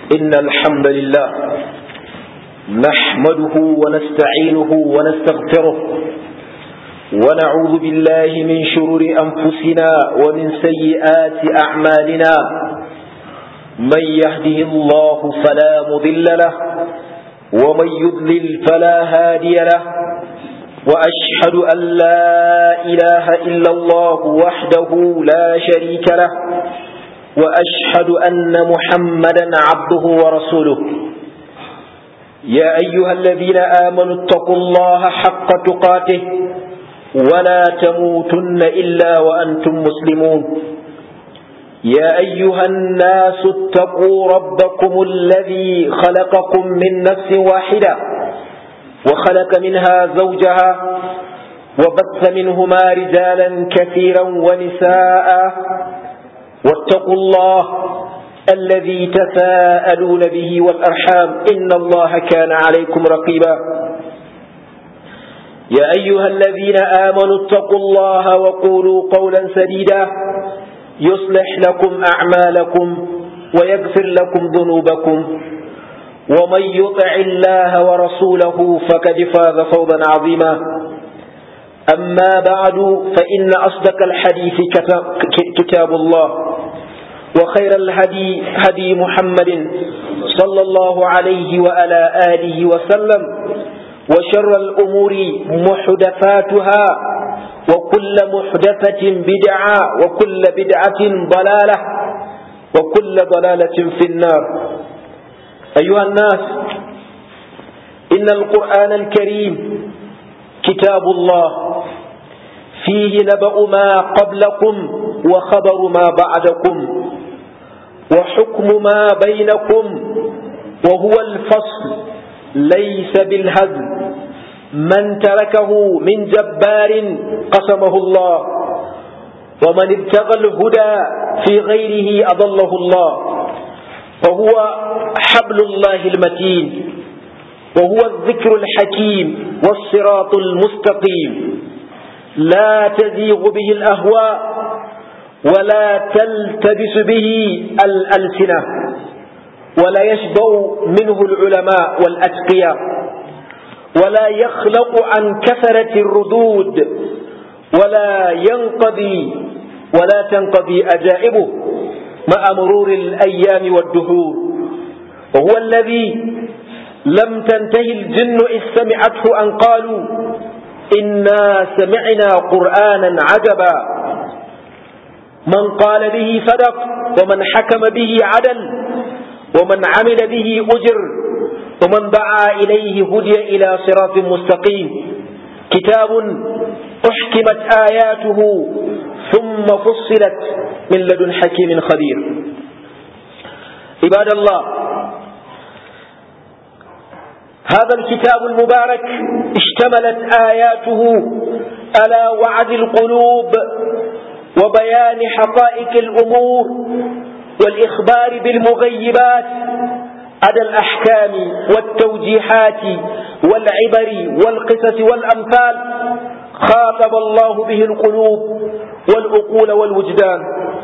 إن الحمد لله نحمده ونستعينه ونستغفره ونعوذ بالله من شرور أنفسنا ومن سيئات أعمالنا. من يهده الله فلا مضل له ومن يضلل فلا هادي له، وأشهد أن لا إله إلا الله وحده لا شريك له، وأشهد أن محمدا عبده ورسوله. يا أيها الذين آمنوا اتقوا الله حق تقاته ولا تموتن إلا وأنتم مسلمون. يا أيها الناس اتقوا ربكم الذي خلقكم من نفس واحدة وخلق منها زوجها وبث منهما رجالا كثيرا ونساء، واتقوا الله الذي تساءلون به والأرحام إن الله كان عليكم رقيبا. يا أيها الذين آمنوا اتقوا الله وقولوا قولا سديدا يصلح لكم أعمالكم ويغفر لكم ذنوبكم، ومن يطع الله ورسوله فقد فاز فوزا عظيما. أما بعد، فإن أصدق الحديث كتاب الله، وخير الهدي هدي محمد صلى الله عليه وعلى آله وسلم، وشر الأمور محدثاتها، وكل محدثة بدعة، وكل بدعة ضلالة، وكل ضلالة في النار. أيها الناس، إن القرآن الكريم كتاب الله فيه نبأ ما قبلكم وخبر ما بعدكم وحكم ما بينكم، وهو الفصل ليس بالهزل. من تركه من جبار قسمه الله، ومن ابتغى الهدى في غيره أضله الله. وهو حبل الله المتين، وهو الذكر الحكيم والصراط المستقيم، لا تزيغ به الأهواء ولا تلتبس به الألسنة، ولا يشبع منه العلماء والأتقياء، ولا يخلق عن كثرة الردود، ولا تنقضي أجائبه مع مرور الأيام والدهور. وهو الذي لم تنتهي الجن إذ سمعته أن قالوا إنا سمعنا قرآنا عجبا. من قال به صدق، ومن حكم به عدل، ومن عمل به أجر، ومن دعا إليه هدي إلى صراط مستقيم. كتاب أحكمت آياته ثم فصلت من لدن حكيم خبير. عباد الله، هذا الكتاب المبارك اشتملت آياته على وعد القلوب وبيان حقائق الأمور والإخبار بالمغيبات على الأحكام والتوجيهات والعبر والقصص والأمثال. خاطب الله به القلوب والعقول والوجدان.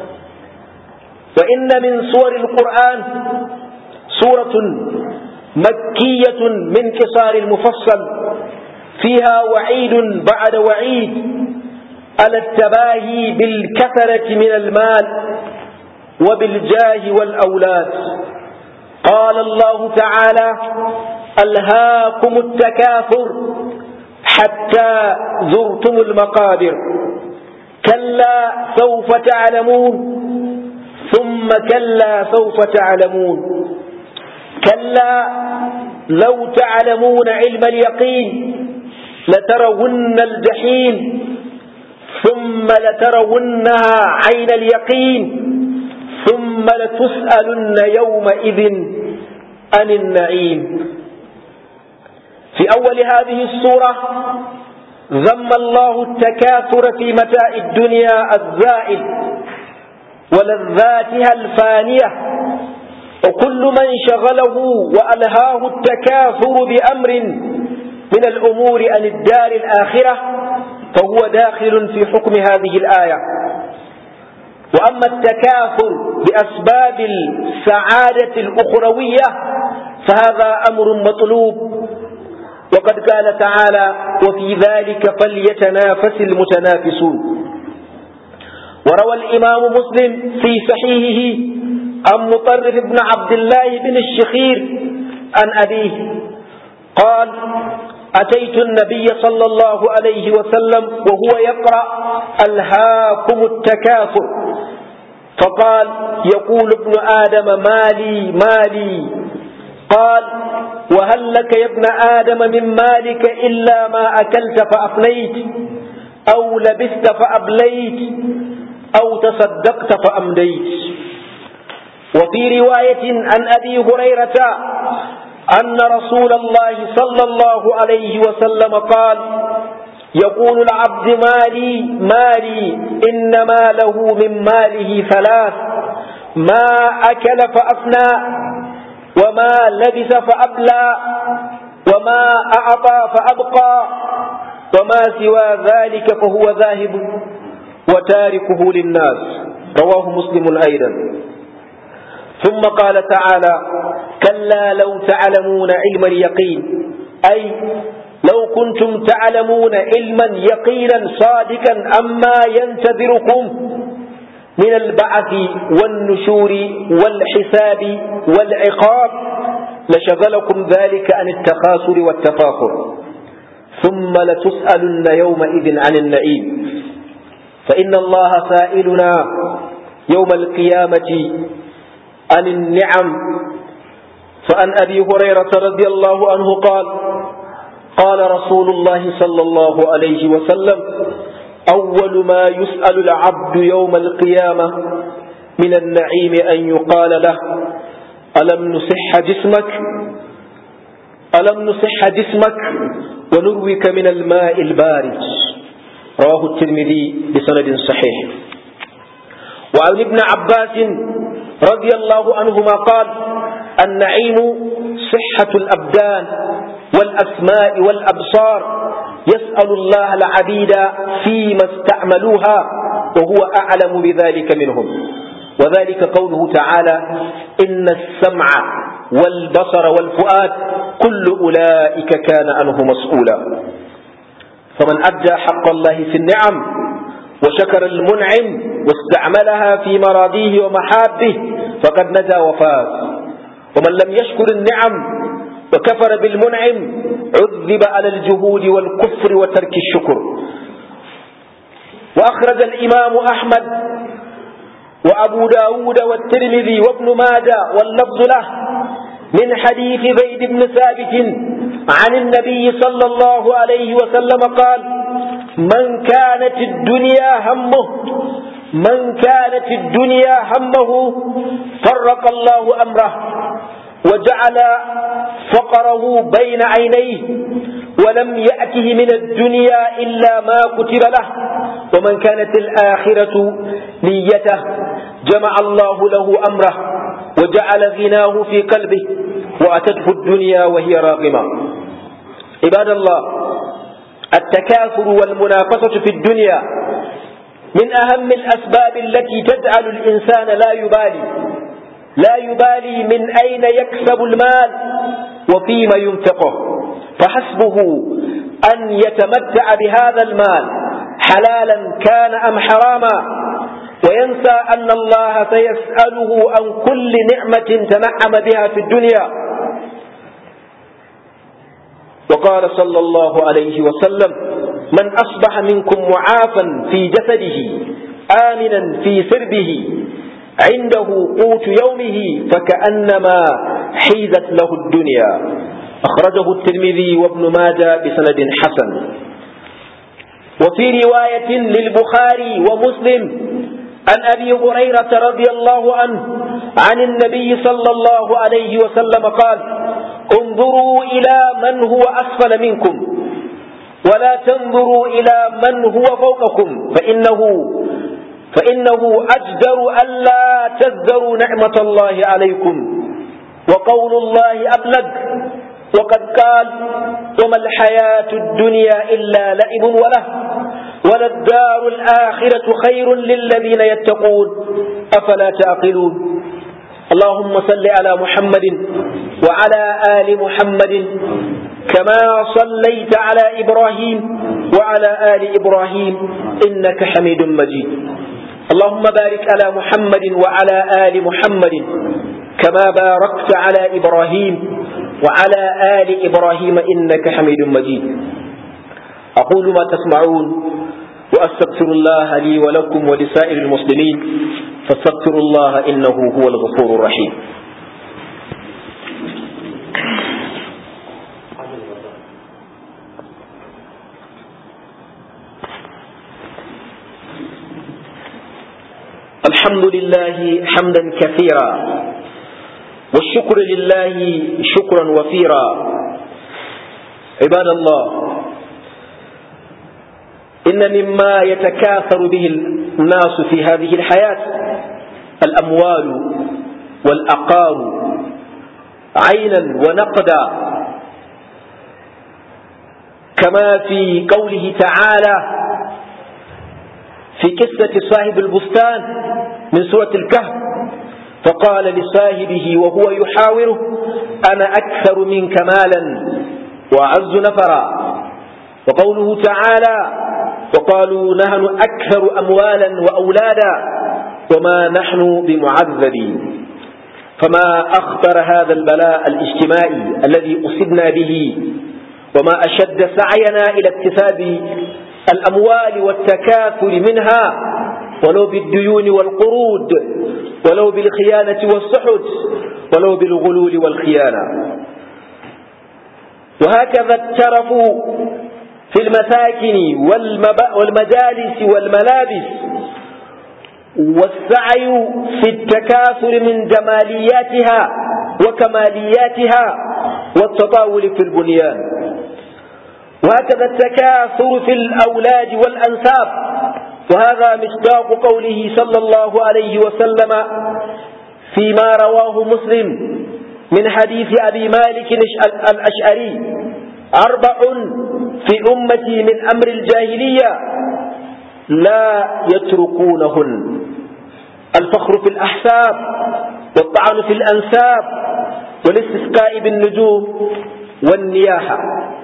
وإن من سور القرآن سورة مكية من قصار المفصل، فيها وعيد بعد وعيد على التباهي بالكثرة من المال وبالجاه والأولاد. قال الله تعالى: ألهاكم التكاثر حتى زرتم المقابر، كلا سوف تعلمون ثم كلا سوف تعلمون، كلا لو تعلمون علم اليقين لترون الجحيم ثم لترونها عين اليقين ثم لتسألن يومئذ عن النعيم. في أول هذه السورة ذم الله التكاثر في متاع الدنيا الزائل ولذاتها الفانية، وكل من شغله وألهاه التكاثر بأمر من الأمور عن الدار الآخرة فهو داخل في حكم هذه الآية. وأما التكاثر بأسباب السعادة الأخروية فهذا أمر مطلوب، وقد قال تعالى: وفي ذلك فليتنافس المتنافسون. وروى الإمام مسلم في صحيحه عن مطرف بن عبد الله بن الشخير عن أبيه قال: أتيت النبي صلى الله عليه وسلم وهو يقرأ: ألهاكم التكاثر، فقال: يقول ابن آدم مالي مالي. قال: وهل لك يا ابن آدم من مالك إلا ما أكلت فأفنيت، أو لبست فأبليت، أو تصدقت فأمديت. وفي رواية عن أبي هريرة أن رسول الله صلى الله عليه وسلم قال: يقول العبد مالي مالي، إنما له من ماله ثلاث: ما أكل فأفنى، وما لبس فأبلى، وما أعطى فأبقى، وما سوى ذلك فهو ذاهب وتاركه للناس. رواه مسلم أيضا. ثم قال تعالى: كلا لو تعلمون علم اليقين، أي لو كنتم تعلمون علما يقينا صادقا عما ينتظركم من البعث والنشور والحساب والعقاب لشغلكم ذلك عن التخاصر والتفاخر، ثم لتسألن يومئذ عن النعيم، فإن الله سائلنا يوم القيامة عن النعم. فعن أبي هريرة رضي الله عنه قال: قال رسول الله صلى الله عليه وسلم: أول ما يسأل العبد يوم القيامة من النعيم أن يقال له: ألم نصح جسمك ونروك من الماء البارد. رواه الترمذي بسند صحيح. وعن ابن عباس رضي الله عنهما قال: النعيم صحة الأبدان والأسماء والأبصار، يسأل الله العبيد فيما استعملوها وهو أعلم بذلك منهم. وذلك قوله تعالى: إن السمع والبصر والفؤاد كل أولئك كان عنه مسؤولا. فمن أدى حق الله في النعم وشكر المنعم واستعملها في مراضيه ومحابه فقد نجا وفاز، ومن لم يشكر النعم وكفر بالمنعم عذب على الجهود والكفر وترك الشكر. وأخرج الإمام أحمد وأبو داود والترمذي وابن ماجه واللفظ له من حديث زيد بن ثابت عن النبي صلى الله عليه وسلم قال: من كانت الدنيا همه فرق الله أمره وجعل فقره بين عينيه، ولم يأته من الدنيا إلا ما كتب له. ومن كانت الآخرة نيته جمع الله له أمره وجعل غناه في قلبه وأتته الدنيا وهي راغمة. عباد الله، التكاثر والمنافسة في الدنيا من أهم الأسباب التي تجعل الإنسان لا يبالي من أين يكسب المال وفيما ينفقه، فحسبه أن يتمتع بهذا المال حلالا كان أم حراما، وينسى أن الله سيسأله عن كل نعمة تنعم بها في الدنيا. وقال صلى الله عليه وسلم: من أصبح منكم معافا في جسده آمنا في سربه عنده قوت يومه فكأنما حيزت له الدنيا. أخرجه الترمذي وابن ماجه بسند حسن. وفي رواية للبخاري ومسلم عن أبي هريرة رضي الله عنه عن النبي صلى الله عليه وسلم قال: انظروا إلى من هو أسفل منكم ولا تنظروا إلى من هو فوقكم، فإنه أجدر ألا تذروا نعمة الله عليكم، وقول الله أبلغ. وقد قال: وما الحياة الدنيا إلا لعب وله، وللدار الآخرة خير للذين يتقون أفلا تعقلون. اللهم صل على محمد وعلى آل محمد كما صليت على إبراهيم وعلى آل إبراهيم إنك حميد مجيد. اللهم بارك على محمد وعلى آل محمد كما باركت على إبراهيم وعلى آل إبراهيم إنك حميد مجيد. أقول ما تسمعون وأستغفر الله لي ولكم ولسائر المسلمين فاستغفروا الله إنه هو الغفور الرحيم. الحمد لله حمدا كثيرا والشكر لله شكرا وفيرا. عباد الله، إن مما يتكاثر به الناس في هذه الحياة الأموال والأقار عينا ونقدا، كما في قوله تعالى في قصة صاحب البستان من سورة الكهف، فقال لصاحبه وهو يحاوره أنا أكثر منك مالا وأعز نفرا. وقوله تعالى وقالوا نحن أكثر أموالا وأولادا وما نحن بمعذبين. فما أخطر هذا البلاء الاجتماعي الذي أصبنا به، وما أشد سعينا إلى اكتساب الأموال والتكاثر منها، ولو بالديون والقروض، ولو بالخيانة والسحت، ولو بالغلول والخيانة. وهكذا الترف في المساكن والمجالس والملابس، والسعي في التكاثر من جمالياتها وكمالياتها والتطاول في البنيان. وهكذا التكاثر في الأولاد والأنساب، وهذا مصداق قوله صلى الله عليه وسلم فيما رواه مسلم من حديث أبي مالك الأشعري: 4 في أمتي من أمر الجاهلية لا يتركونهن: الفخر في الأحساب، والطعن في الأنساب، والاستسقاء بالنجوم، والنياحة.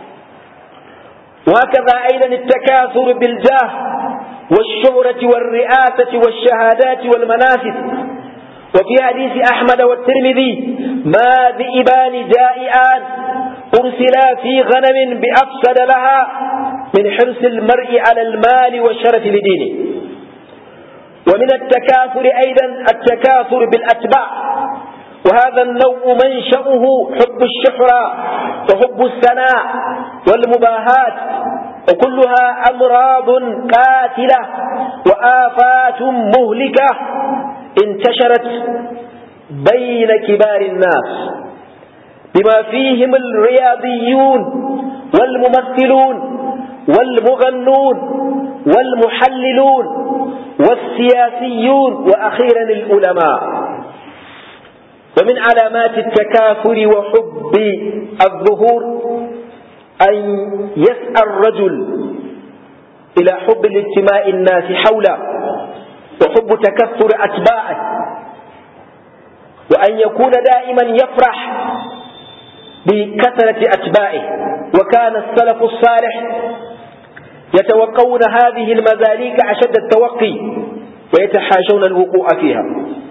وهكذا أيضا التكاثر بالجاه والشهرة والرئاسة والشهادات والمناصب. وفي حديث أحمد والترمذي: ما ذئبان جائعان أرسلا في غنم بأفسد لها من حرص المرء على المال والشرف لدينه. ومن التكاثر أيضا التكاثر بالأتباع، وهذا النوع منشأه حب الشهرة وحب الثناء والمباهات، وكلها أمراض قاتلة وآفات مهلكة انتشرت بين كبار الناس، بما فيهم الرياضيون والممثلون والمغنون والمحللون والسياسيون وأخيرا العلماء. ومن علامات التكاثر وحب الظهور أن يسعى الرجل إلى حب الاجتماع الناس حوله، وحب تكثر أتباعه، وأن يكون دائما يفرح بكثرة أتباعه. وكان السلف الصالح يتوقون هذه المزاليك أشد التوقي ويتحاشون الوقوع فيها.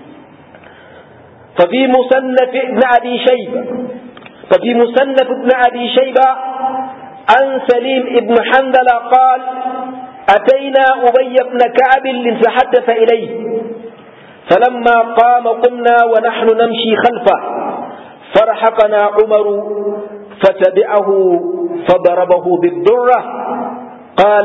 ففي مصنف ابن أبي شيبة عن سليم ابن حنظلة قال: أتينا أبي بن كعب لنتحدث إليه، فلما قام قمنا ونحن نمشي خلفه، فرحقنا عمر فتبعه فضربه بالدرة. قال: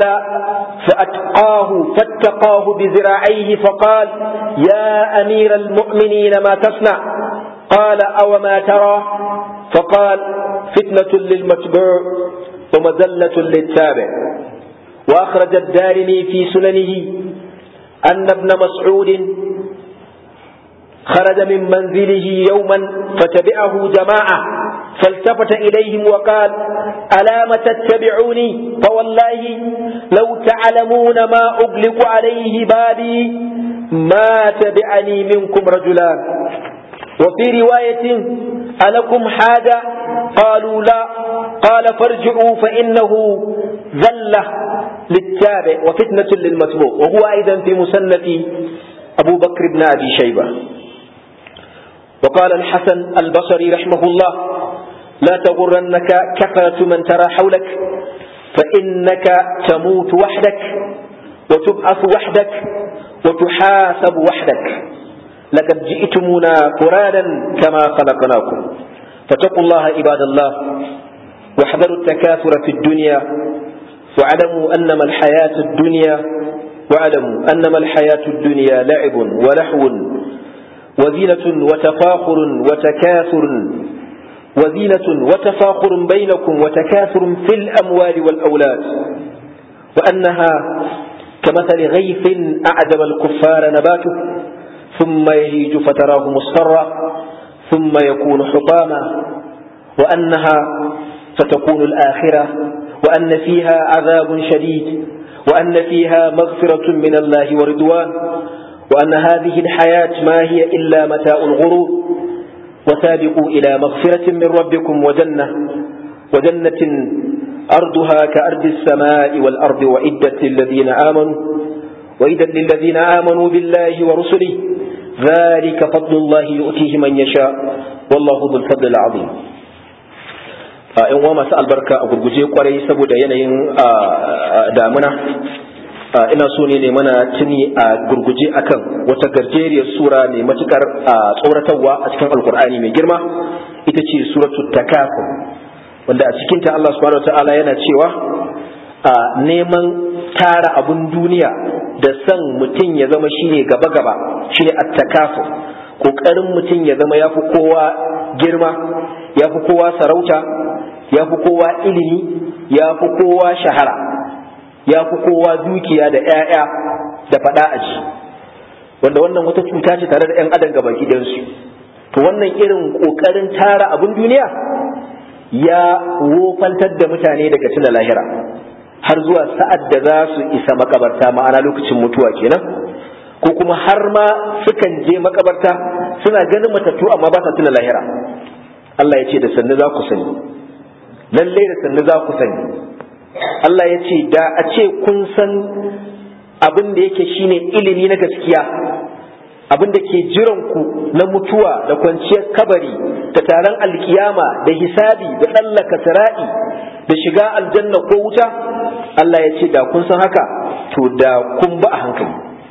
فاتقاه بذراعيه فقال: يا أمير المؤمنين ما تصنع؟ قال: أو ما ترى؟ فقال: فتنة للمتبوع ومذلة للتابع. وأخرج الدارمي في سننه أن ابن مسعود خرج من منزله يوما فتبعه جماعة، فالتفت إليهم وقال: ألا ما تتبعوني؟ فوالله لو تعلمون ما أغلق عليه بابي ما تبعني منكم رجلان. وفي رواية ألكم حاجة؟ قالوا لا. قال فارجعوا فإنه ذلة للتابع وفتنة للمتبوع. وهو أيضا في مسند أبو بكر بن أبي شيبة. وقال الحسن البصري رحمه الله لا تغرنك كثرة من ترى حولك فإنك تموت وحدك وتبعث وحدك وتحاسب وحدك. لقد جئتمونا فرادا كما خلقناكم. فاتقوا الله عباد الله واحذروا التكاثر في الدنيا واعلموا أنما الحياة الدنيا لعب ولهو وزينة وتفاخر بينكم وتكاثر في الأموال والأولاد وأنها كمثل غيث أعجب الكفار نباته ثم يهيج فتراه مصفرا ثم يكون حطاما وأنها ستكون الآخرة وأن فيها عذاب شديد وأن فيها مغفرة من الله ورضوان وأن هذه الحياة ما هي إلا متاع الغرور. وسابقوا إلى مغفرة من ربكم وجنة أرضها كأرض السماء والأرض وعدت للذين آمنوا بالله ورسله ذلك فضل الله يؤتيه من يشاء والله ذو الفضل العظيم. in wa masu albarka a gurguje kwarai saboda yanayin damuna ina so ne mana tuni a gurguje akan wata garjeriyar sura mai matukar tsoratarwa a cikin alkur'ani mai girma ita ce suratul takasur wanda a cikin ta Allah subhanahu wataala yana cewa neman tara abun duniya da san mutum ya zama shine gaba gaba shine at-takasur, kokarin mutum ya zama yafi kowa girma yafi kowa sarauta yafi kowa ilimi yafi kowa shahara yafi kowa dukiya da 'ya'ya da fada aji wanda wannan wata cuta ce tare da 'yan adam gaba gidansu. to wannan irin kokarin tara abun duniya ya wofantar da mutane daga tuna lahira har zuwa sa'ad da za su isa makabarta, ma'ana lokacin mutuwa kenan, ko kuma har ma sukan je makabarta suna ganin matattu amma ba sa tuna lahira. Allah ya ce da sannu za ku sani, lalle da sannu za ku sani. Allah ya ce da a ce kun san abin da yake shine ilimi na gaskiya, abin da ke jiran ku na mutuwa da kwanciyar kabari da taron alkiyama da hisabi da tsallaka sira'i da shiga aljanna ko wuta, Allah ya ce da kun san haka to da kun ba a hankali.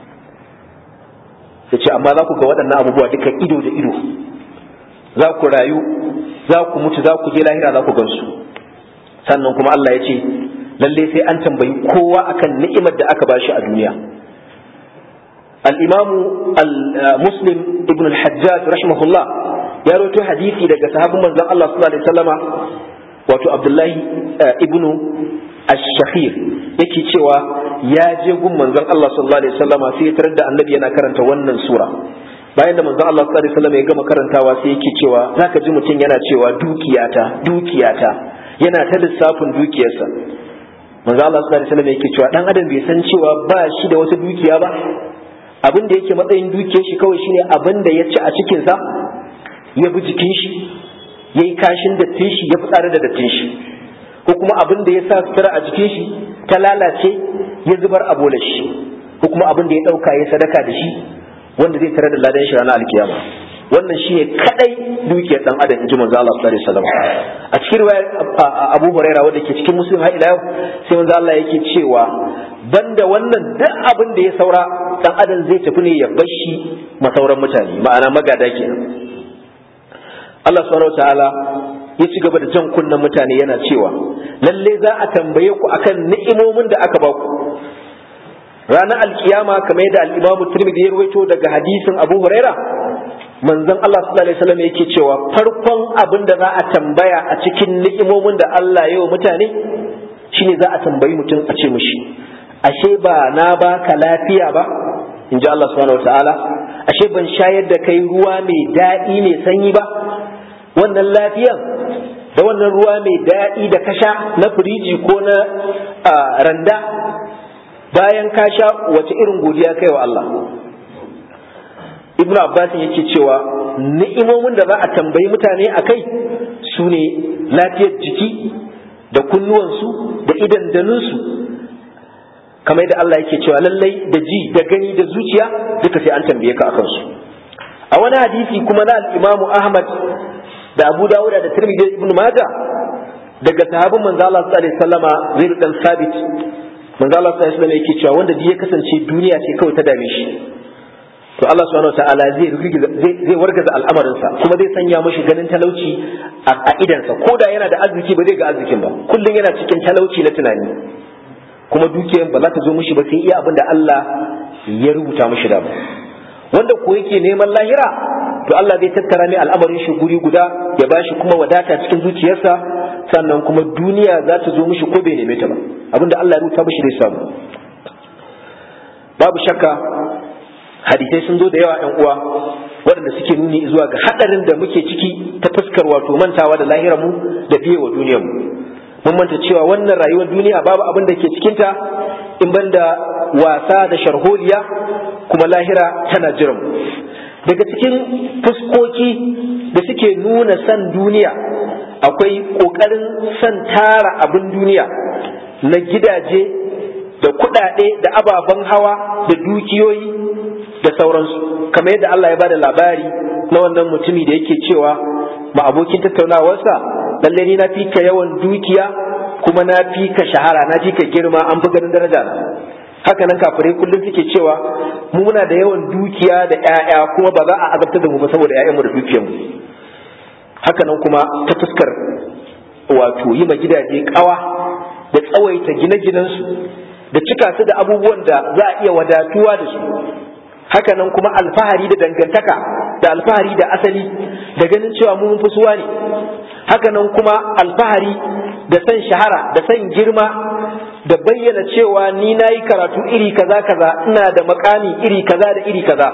ya ce amma za ku ga waɗannan abubuwa duka ido da ido, za ku rayu, za ku mutu, za ku je lahira, za ku gansu. Sannan kuma Allah ya ce lalle sai an tambayi kowa akan ni'imar da aka bashi a duniya. al-imamu muslim ibn al-hajjaj rahimahullah ya rawaito hadisi daga sahabban manzon Allah sallallahu alaihi wasallama wato abdullahi ibn ash-shakhir yake cewa ya je gun manzon Allah sallallahu alaihi wasallama sai ya tarar da annabi yana karanta wannan sura. Bayan da manzon Allah sallallahu alaihi wasallama ya gama karantawa sai yake cewa zaka ji mutum yana cewa dukiyata yana ta lissafin dukiyarsa. Manzon Allah sallallahu alaihi wasallama yake cewa dan adam bai san cewa ba shi da wata dukiya ba, abin da yake matsayin dukiyar shi kawai shine abin da ya ci a cikin sa, ya bi jikin shi, yayi kashin dattin shi, ya fitsara da dattin shi, ko kuma abin da ya sa sutura a jikin shi ta lalace ya zubar a bolar shi, ko kuma abin da ya dauka ya sadaka da shi wanda zai tare da ladan shi ranar alkiyama. Wannan shine kadai dukiyar dan adam, inji manzo Allah sallallahu alaihi wasallam. A cikin riwayar Abu Hurairah wanda ke cikin Muslim har ila yau, sai manzo Allah yake cewa banda wannan duk abin da ya saura dan adam zai tafi ne ya bar shi masauran mutane, ma'ana magada kenan. Allah subhanahu wataala ya ci gaba da jan kunnen mutane yana cewa lalle za a tambaye ku akan ni'imomin da aka baku ranar alkiyama, kamar yadda al-Imam Tirmidhi ya rawaito daga hadisin Abu Huraira. Manzon Allah sallallahu alaihi wasallam yake cewa farkon abin da za a tambaya a cikin ni'imomin da Allah ya yi wa mutane shine za a tambayi mutum a ce mishi ashe ba na baka lafiya ba, in ji Allah subhanahu wataala, ashe ban shayar da kai ruwa mai daɗi mai sanyi ba, wannan lafiyan da wannan ruwa mai daɗi da kasha na firiji ko na randa bayan ka sha wace irin godiya kai wa Allah. Ibnu Abbas yake cewa ni'imomin da za a tambayi mutane akai su ne lafiyar jiki da kunnuwansu da idandanunsu, kamar yadda Allah yake cewa lallai da ji da gani da zuciya duka sai an tambaye ka akan su. A wani hadisi kuma na al-Imam Ahmad da Abu Dawud da Tirmidhi da Ibn Majah daga sahabin manzo Allah sallallahu alaihi wasallama Zaid dan Sabit, manzo Allah sallallahu alaihi wasallam yake cewa wanda ya kasance duniya ce kawai ta dame shi, to Allah subhanahu wataala zai wargaza al'amarinsa kuma zai sanya mashi ganin talauci a idansa, ko da yana da arziki ba zai ga arzikin ba, kullum yana cikin talauci na tunani, kuma dukiyar ba za ta zo mishi ba sai iya abin da Allah ya rubuta mishi da ba. Wanda ko yake neman lahira, to Allah zai tattara mai al'amarin shi guri guda ya bashi kuma wadata cikin zuciyarsa, sannan kuma duniya za ta zo mishi ko bai neme ta ba, abin da Allah ya rubuta mishi zai samu. Babu shakka hadisai sun zo da yawa ɗan uwa waɗanda suke nuni zuwa ga haɗarin da muke ciki ta fuskar wato mantawa da lahirar mu da biye wa duniyar mu. Mun manta cewa wannan rayuwar duniya babu abin da ke cikinta in banda wasa da sharholiya, kuma lahira tana jiran mu. Daga cikin fuskoki da suke nuna san duniya akwai ƙoƙarin san tara abin duniya na gidaje da kuɗaɗe da ababen hawa da dukiyoyi da sauransu, kamar yadda Allah ya bada labari na wannan mutumi da yake cewa ma abokin tattaunawarsa, lalle ni na fi ka yawan dukiya kuma na fi ka shahara, na fi ka girma, an fi ganin daraja na. Haka nan kafirai kullum suke cewa mu muna da yawan dukiya da ƴaƴa kuma ba za a azabtar da mu ba saboda ƴaƴanmu da dukiyarmu. Haka nan kuma ta fuskar wato yi ma gidaje ƙawa da tsawaita gine-ginensu da cika su da abubuwan da za a iya wadatuwa da su. Haka nan kuma alfahari da dangantaka da alfahari da asali da ganin cewa mun fi suwa ne. Haka nan kuma alfahari da san shahara da san girma da bayyana cewa ni na yi karatu iri kaza kaza, ina da makami iri kaza da iri kaza.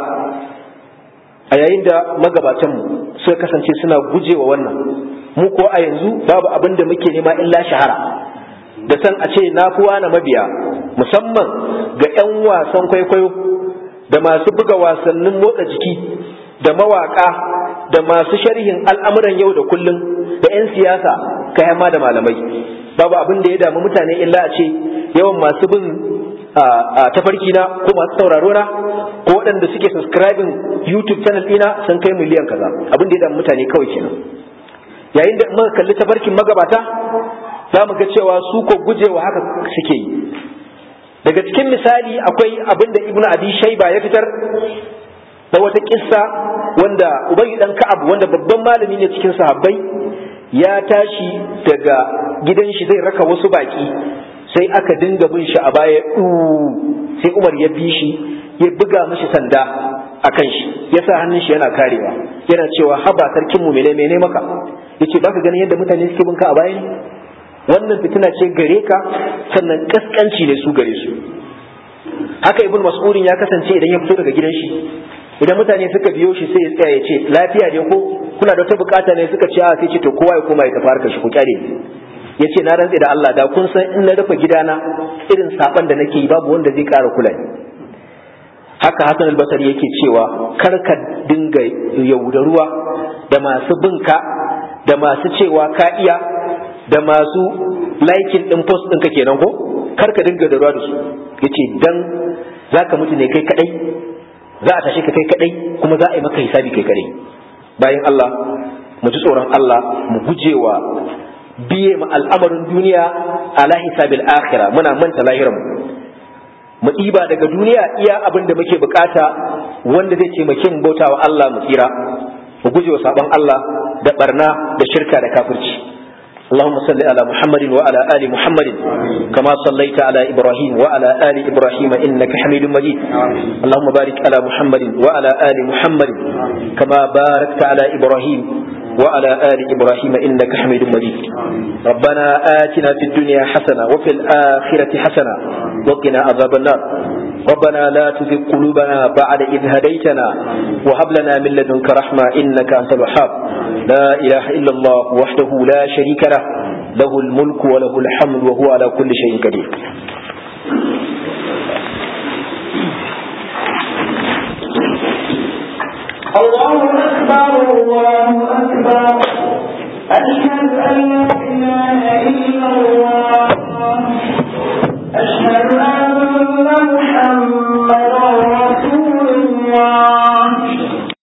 A yayin da magabatanmu suka kasance suna gujewa wannan, mu ko a yanzu babu abin da muke nema illa shahara da san a ce na fi na mabiya, musamman ga 'yan wasan kwaikwayo da masu buga wasannin motsa jiki da mawaka da masu sharhin al'amuran yau da kullum da 'yan siyasa kai ma da malamai. Babu abin da ya damu mutane illa a ce yawan masu bin tafarki na ko masu sauraro na ko waɗanda suke subscribing YouTube channel ɗina sun kai miliyan kaza. Abin da ya damu mutane kawai kenan. Yayin da muka kalli tafarkin magabata za mu ga cewa su ko gujewa haka suke yi. Daga cikin misali akwai abin da Ibn Abi Shayba ya fitar da wata kissa wanda Ubay dan Ka'ab, wanda babban malami ne cikin sahabbai, ya tashi daga gidan shi zai raka wasu baki, sai aka dinga bin shi a baya, sai Umar ya bi shi ya buga mishi sanda akan shi, ya sa hannun shi yana karewa, yana cewa haba sarkin mu mene maka, yace baka ganin yadda mutane suke bin ka a baya ne? Wannan fitina ce gare ka, sannan kaskanci ne su gare su. Haka Ibn Mas'udin ya kasance idan ya fito daga gidan shi, idan mutane suka biyo shi sai ya tsaya ya ce lafiya ne ko kuna da wata bukata ne, suka ce a, sai ce to kowa ya koma ya tafi harkar shi, ku kyale ni. Ya ce na rantse da Allah, da kun san in na rufe gidana irin saban da nake yi babu wanda zai ƙara kula ni. Haka Hassan al-Basri yake cewa kar ka dinga yaudaruwa da masu binka da masu cewa ka iya da masu liking din post ɗinka kenan ko, kar ka dinga yaudaruwa da su. Yace dan zaka mutu ne kai kadai, za a tashi ka kai kadai, kuma za a yi maka hisabi kai kadai. Bayan Allah mu ji tsoron Allah, mu gujewa biye ma al'amarin duniya ala hisabil akhirah, muna manta lahiran mu ɗiba daga duniya iya abin da muke bukata wanda zai taimake mu bautawa Allah mu tsira, mu gujewa saban Allah da barna da shirka da kafirci. اللهم صل على محمد وعلى آل محمد كما صليت على إبراهيم وعلى آل إبراهيم إنك حميد مجيد. اللهم بارك على محمد وعلى آل محمد كما باركت على إبراهيم وعلى آل إبراهيم إنك حميد مجيد. ربنا آتنا في الدنيا حسنة وفي الآخرة حسنة وقنا عذاب النار. ربنا لا تزغ قلوبنا بعد إذ هديتنا وهب لنا من لدنك رحمة إنك أنت الوهاب. لا إله إلا الله وحده لا شريك له، له الملك وله الحمد وهو على كل شيء قدير. الله أكبر الله أكبر أشهد